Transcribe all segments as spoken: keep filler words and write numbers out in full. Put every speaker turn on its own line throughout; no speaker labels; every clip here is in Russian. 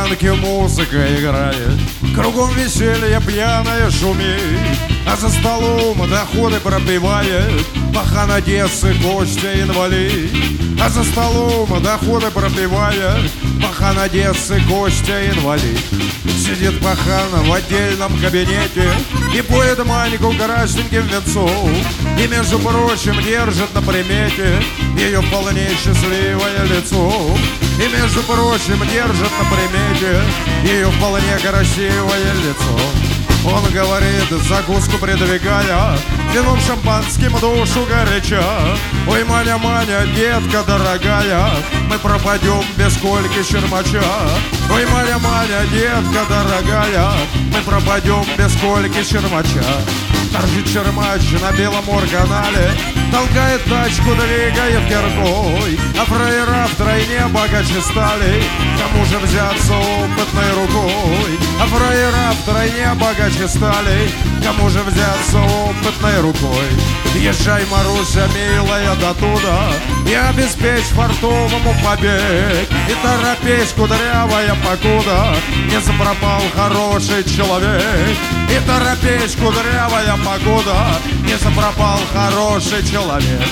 молдаванке музыка играет, кругом веселье пьяное шумит, а за столом доходы пропивает пахан Одессы Костя инвалид. А за столом доходы пропивает пахан Одессы Костя инвалид. Сидит пахан в отдельном кабинете и поет маньку красненьким венцом, и, между прочим, держит на примете ее вполне счастливое лицо. И, между прочим, держит на примете ее вполне красивое лицо. Он говорит, закуску придвигая, вином шампанским душу горяча: ой, Маня, Маня, детка дорогая, мы пропадем без Кольки Щермача. Ой, Маня, Маня, детка дорогая, мы пропадем без Кольки Щермача. Торчит Щермач на белом органале, толкает тачку, двигает киркой, а фраера втройне богаче стали, кому же взяться опытной рукой. А фраера втройне богаче стали, кому же взяться опытной рукой. Езжай, Маруся, милая, до туда и обеспечь фартовому побег, и торопись, кудрявая, покуда не запропал хороший человек. И торопись, кудрявая, погода, не запропал хороший человек.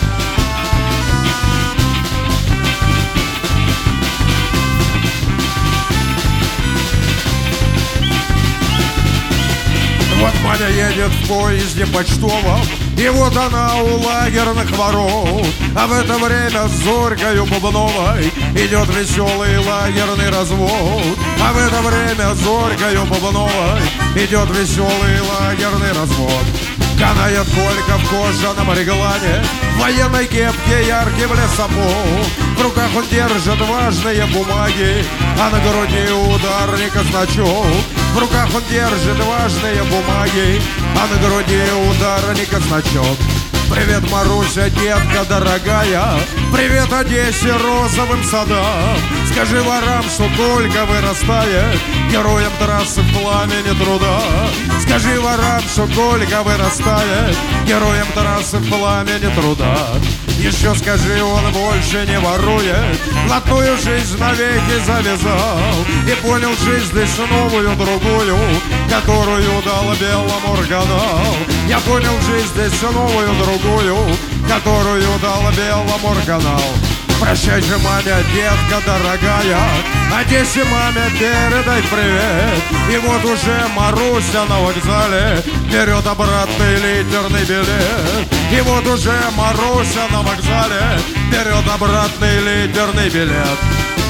Вот Маня едет в поезде почтовом, и вот она у лагерных ворот. А в это время с Зорькою Бубновой идет веселый лагерный развод. А в это время с Зорькою Бубновой идет веселый лагерный развод. Канает Колька в кожаном реглане, в военной кепке яркий сапог. В руках он держит важные бумаги, а на груди ударника значок. В руках он держит важные бумаги, а на груди ударника значок. Привет, Маруся, детка дорогая, привет Одессе, розовым садам. Скажи ворам, что Колька вырастает героем трассы в пламени труда. Скажи ворам, что Колька вырастает героем трассы в пламени труда. Еще скажи, он больше не ворует, блатную жизнь навеки завязал и понял жизнь здесь новую, другую, которую дал белому органал. Я понял жизнь здесь новую, другую, которую дал белому органал. Прощай же, Маня, детка дорогая, Одессе маме передай привет. И вот уже Маруся на вокзале берет обратный литерный билет. И вот уже Маруся на вокзале берет обратный литерный билет.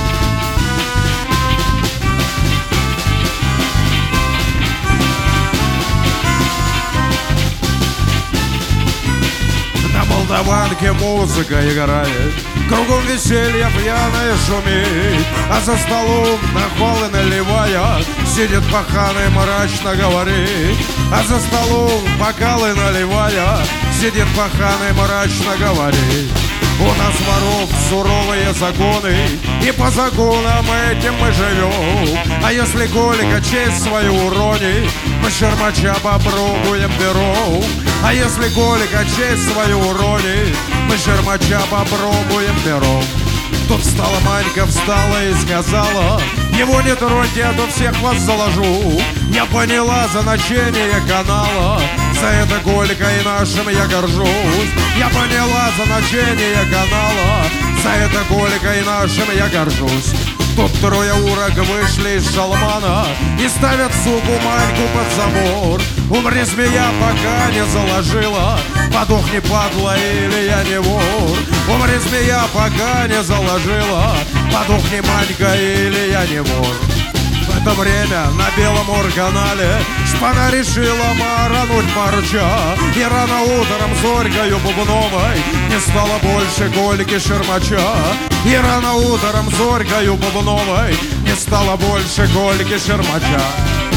На молдаванке музыка играет, кругом веселье пьяное шумит, а за столом нахвалы наливая сидит пахан и мрачно говорит. А за столом бокалы наливая сидит пахан и мрачно говорит. У нас воров суровые законы, и по законам этим мы живем. А если Колька честь свою уронит, мы Щермача попробуем пером. А если Колька честь свою уронит, мы Щермача попробуем пером. Тут встала Манька, встала и сказала: его не троньте, а то всех вас заложу. Я поняла значение канала, за это Колькой нашим я горжусь. Я поняла значение канала, за это Колькой нашим я горжусь. Тут трое урок вышли из шалмана и ставят суку Маньку под забор. Умри, змея, пока не заложила, подохни, падла, или я не вор. Умри, змея, пока не заложила, подохни, Манька, или я не вор. В это время на белом органале шпана решила марануть парча, и рано утром Зорькою Бубновой не стало больше Кольки Щермача. И рано утром Зорькою Бубновой не стало больше Кольки Щермача.